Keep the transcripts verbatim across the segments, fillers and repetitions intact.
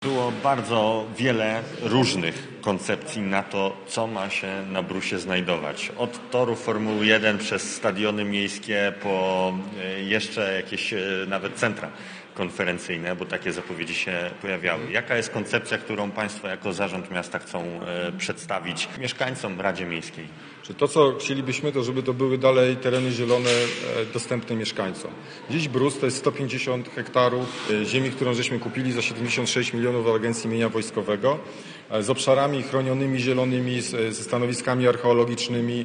Było bardzo wiele różnych koncepcji na to, co ma się na Brusie znajdować. Od torów Formuły jeden przez stadiony miejskie po jeszcze jakieś nawet centra konferencyjne, bo takie zapowiedzi się pojawiały. Jaka jest koncepcja, którą Państwo jako zarząd miasta chcą przedstawić mieszkańcom Radzie Miejskiej? To, co chcielibyśmy, to żeby to były dalej tereny zielone dostępne mieszkańcom. Dziś Brus to jest sto pięćdziesiąt hektarów ziemi, którą żeśmy kupili za siedemdziesiąt sześć milionów w Agencji Mienia Wojskowego, z obszarami chronionymi, zielonymi, ze stanowiskami archeologicznymi,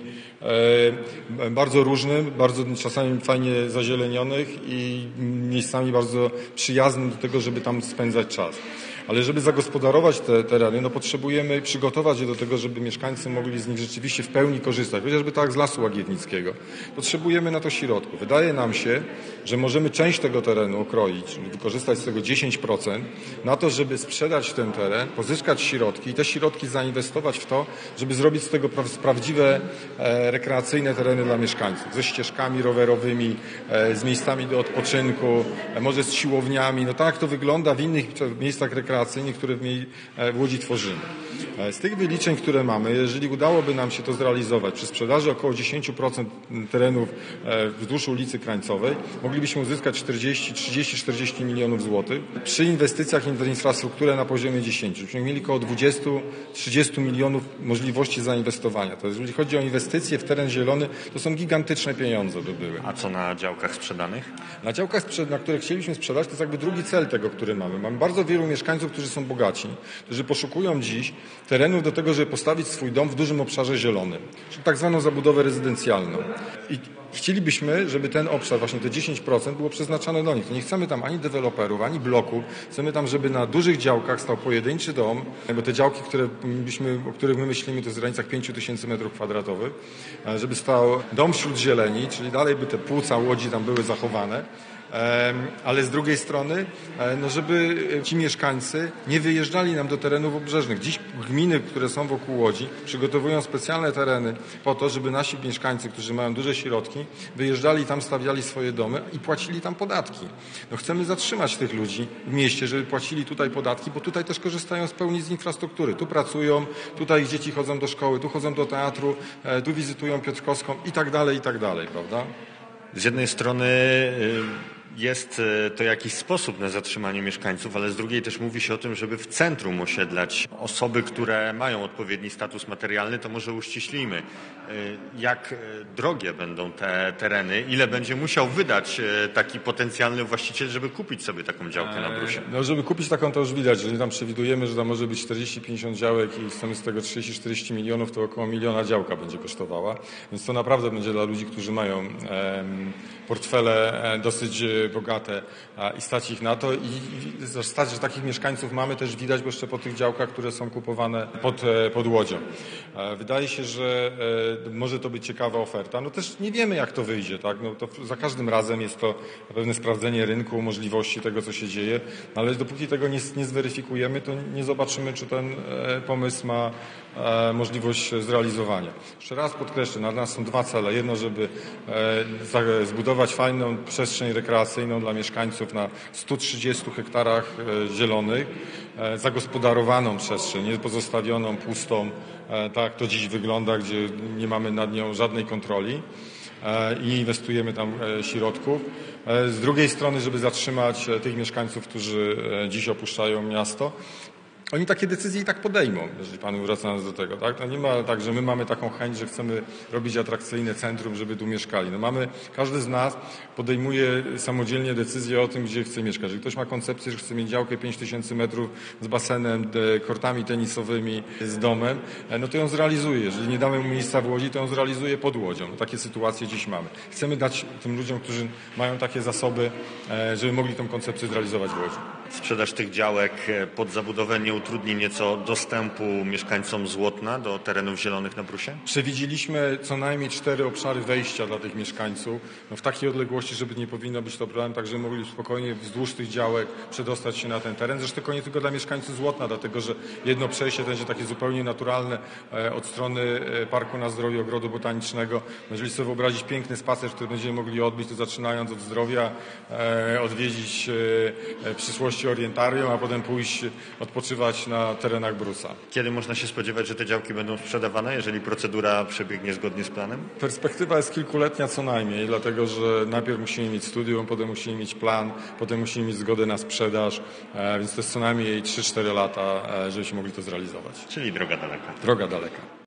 bardzo różnym, bardzo czasami fajnie zazielenionych i miejscami bardzo przyjaznym do tego, żeby tam spędzać czas. Ale żeby zagospodarować te tereny, no potrzebujemy przygotować je do tego, żeby mieszkańcy mogli z nich rzeczywiście w pełni korzystać, chociażby tak z Lasu Łagiewnickiego. Potrzebujemy na to środków. Wydaje nam się, że możemy część tego terenu okroić, czyli wykorzystać z tego dziesięć procent na to, żeby sprzedać ten teren, pozyskać środki i te środki zainwestować w to, żeby zrobić z tego prawdziwe e, rekreacyjne tereny dla mieszkańców. Ze ścieżkami rowerowymi, e, z miejscami do odpoczynku, e, może z siłowniami. No tak to wygląda w innych miejscach rekreacyjnych, które w, niej, w Łodzi tworzymy. Z tych wyliczeń, które mamy, jeżeli udałoby nam się to zrealizować przy sprzedaży około dziesięć procent terenów wzdłuż ulicy Krańcowej, moglibyśmy uzyskać czterdzieści, trzydzieści, czterdzieści milionów złotych. Przy inwestycjach w infrastrukturę na poziomie dziesięć, byśmy mieli około dwadzieścia do trzydziestu milionów możliwości zainwestowania. To jest, jeżeli chodzi o inwestycje w teren zielony, to są gigantyczne pieniądze by były. A co na działkach sprzedanych? Na działkach, na które chcielibyśmy sprzedać, to jest jakby drugi cel tego, który mamy. Mamy bardzo wielu mieszkańców, którzy są bogaci, którzy poszukują dziś terenów do tego, żeby postawić swój dom w dużym obszarze zielonym, czyli tak zwaną zabudowę rezydencjalną. I chcielibyśmy, żeby ten obszar, właśnie te dziesięć procent było przeznaczone do nich. Nie chcemy tam ani deweloperów, ani bloków. Chcemy tam, żeby na dużych działkach stał pojedynczy dom, bo te działki, które byśmy, o których my myślimy, to jest w granicach pięć tysięcy metrów kwadratowych, żeby stał dom wśród zieleni, czyli dalej by te płuca Łodzi tam były zachowane. Ale z drugiej strony, no żeby ci mieszkańcy nie wyjeżdżali nam do terenów obrzeżnych. Dziś gminy, które są wokół Łodzi, przygotowują specjalne tereny po to, żeby nasi mieszkańcy, którzy mają duże środki, wyjeżdżali tam, stawiali swoje domy i płacili tam podatki. No chcemy zatrzymać tych ludzi w mieście, żeby płacili tutaj podatki, bo tutaj też korzystają z pełni z infrastruktury. Tu pracują, tutaj ich dzieci chodzą do szkoły, tu chodzą do teatru, tu wizytują Piotrkowską i tak dalej, i tak dalej, prawda? Z jednej strony jest to jakiś sposób na zatrzymanie mieszkańców, ale z drugiej też mówi się o tym, żeby w centrum osiedlać osoby, które mają odpowiedni status materialny, to może uściślijmy, jak drogie będą te tereny, ile będzie musiał wydać taki potencjalny właściciel, żeby kupić sobie taką działkę na Brusie? No, żeby kupić taką, to już widać, jeżeli tam przewidujemy, że tam może być czterdzieści pięćdziesiąt działek i chcemy z tego trzydzieści czterdzieści milionów, to około miliona działka będzie kosztowała, więc to naprawdę będzie dla ludzi, którzy mają em, portfele dosyć bogate i stać ich na to i, i stać, że takich mieszkańców mamy też widać, bo jeszcze po tych działkach, które są kupowane pod, pod Łodzią. Wydaje się, że może to być ciekawa oferta. No też nie wiemy, jak to wyjdzie, tak? No to za każdym razem jest to pewne sprawdzenie rynku, możliwości tego, co się dzieje, ale dopóki tego nie, nie zweryfikujemy, to nie zobaczymy, czy ten pomysł ma możliwość zrealizowania. Jeszcze raz podkreślę, na nas są dwa cele. Jedno, żeby zbudować fajną przestrzeń rekreacyjną dla mieszkańców na stu trzydziestu hektarach zielonych, zagospodarowaną przestrzeń, nie pozostawioną, pustą, tak jak to dziś wygląda, gdzie nie mamy nad nią żadnej kontroli i inwestujemy tam środków. Z drugiej strony, żeby zatrzymać tych mieszkańców, którzy dziś opuszczają miasto. Oni takie decyzje i tak podejmą, jeżeli panu wracając do tego, tak? To nie ma tak, że my mamy taką chęć, że chcemy robić atrakcyjne centrum, żeby tu mieszkali. No mamy, każdy z nas podejmuje samodzielnie decyzję o tym, gdzie chce mieszkać. Jeżeli ktoś ma koncepcję, że chce mieć działkę pięć tysięcy metrów z basenem, kortami tenisowymi, z domem, no to ją zrealizuje. Jeżeli nie damy mu miejsca w Łodzi, to ją zrealizuje pod Łodzią. No takie sytuacje dziś mamy. Chcemy dać tym ludziom, którzy mają takie zasoby, żeby mogli tę koncepcję zrealizować w Łodzi. Sprzedaż tych działek pod zabudowę nie utrudni nieco dostępu mieszkańcom Złotna do terenów zielonych na Brusie? Przewidzieliśmy co najmniej cztery obszary wejścia dla tych mieszkańców, no w takiej odległości, żeby nie powinno być to problem, tak żeby mogli spokojnie wzdłuż tych działek przedostać się na ten teren. Zresztą to nie tylko dla mieszkańców Złotna, dlatego że jedno przejście to będzie takie zupełnie naturalne od strony Parku na Zdrowiu, Ogrodu Botanicznego. Jeżeli sobie wyobrazić piękny spacer, który będziemy mogli odbyć, to zaczynając od zdrowia, odwiedzić w przyszłości możliwości orientarium, a potem pójść odpoczywać na terenach Brusa. Kiedy można się spodziewać, że te działki będą sprzedawane, jeżeli procedura przebiegnie zgodnie z planem? Perspektywa jest kilkuletnia co najmniej, dlatego że najpierw musimy mieć studium, potem musimy mieć plan, potem musimy mieć zgodę na sprzedaż, więc to jest co najmniej trzy cztery lata, żebyśmy mogli to zrealizować. Czyli droga daleka. Droga daleka.